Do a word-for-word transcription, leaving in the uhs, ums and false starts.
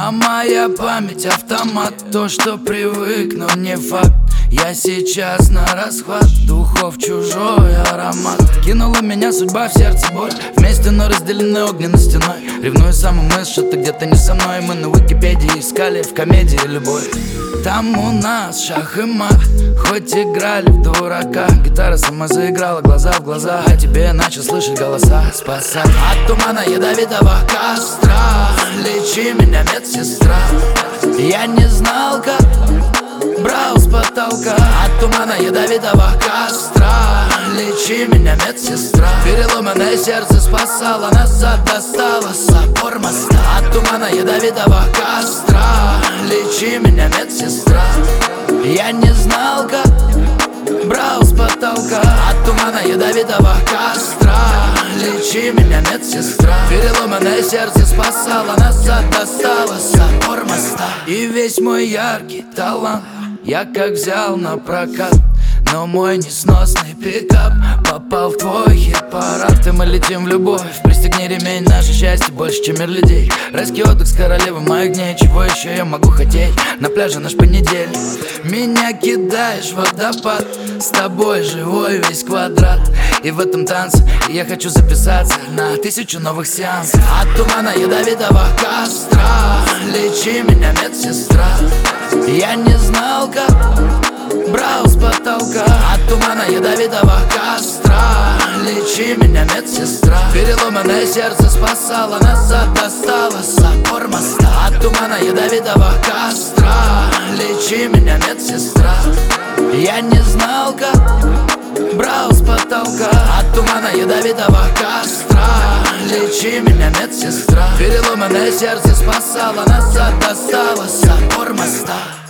А моя память автомат, то, что привык, но не факт. Я сейчас на расхват, духов чужой аромат. Кинула меня судьба в сердце боль, вместе, но разделены огненной стеной. Ревную саму мысль, что ты где-то не со мной. Мы на Википедии искали в комедии любовь. Там у нас шах и мат, хоть играли в дурака. Гитара сама заиграла, глаза в глаза, а тебе я начал слышать голоса. Спасать от тумана ядовитого костра, лечи меня, медсестра. Я не знал, как брал с потолка от тумана ядовитого костра, лечи меня, медсестра. Переломанное сердце спасало, назад достало собор моста. От тумана ядовитого костра, лечи меня, медсестра. Я не знал, как брал с потолка от тумана ядовитого костра, лечи меня, медсестра. Переломанное сердце спасало, назад достало собор моста. И весь мой яркий талант я как взял на прокат, но мой несносный пикап попал в твой хит-парад. И мы летим в любовь, пристегни ремень, наше счастье больше, чем мир людей. Райский отдых с королевой моих дней, чего еще я могу хотеть? На пляже наш понедельник, меня кидаешь в водопад, с тобой живой весь квадрат. И в этом танце я хочу записаться на тысячу новых сеансов. От тумана ядовитого костра, лечи меня, медсестра. Я не знал, как брал с потолка от тумана ядовитого костра, лечи меня, медсестра. Переломанное сердце спасало, назад достало собор моста. От тумана ядовитого костра, лечи меня, медсестра. Я не знал, как брал с потолка от тумана ядовитого костра, лечи меня, медсестра. Переломанное сердце спасало, назад достало собор моста.